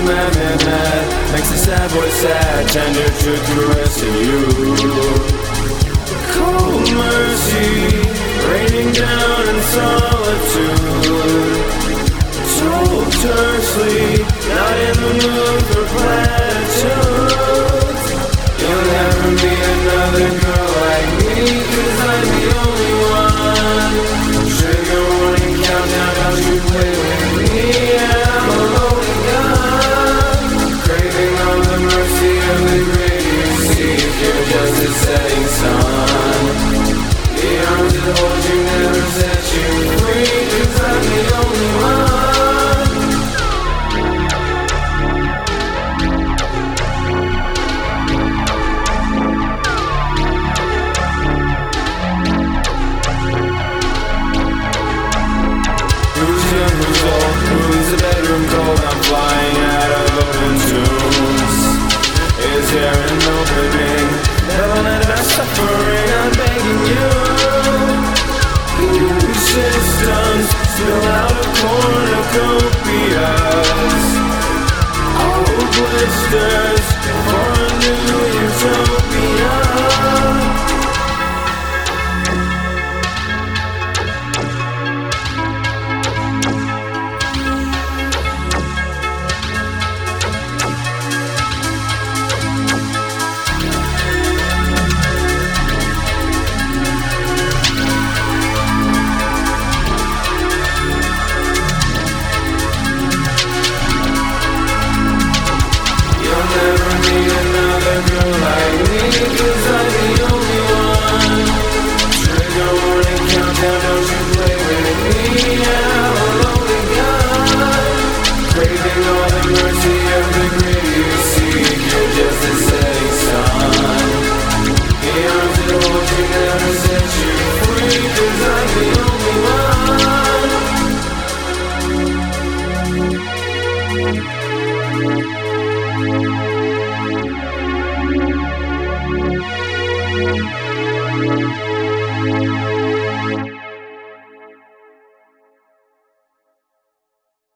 haven't had makes a sad boy sad. Tender truth caressing you. Cold mercy raining down in solitude. Told tersely, not in the mood for platitudes. You'll never meet another girl like me, 'cause I'm the only one. Trigger warning, countdown, don't you play with me. I'm a loaded gun, craving all the mercy of the great you seek. You're just a setting sun. The arms that hold you never set you free, 'cause I'm the only one. Who's the bedroom cold? I'm flying out of open tombs. Is there an opening? Never let our suffering, I'm begging you. Systems spill out of cornucopias. Old blisters for a new utopia. Thank you.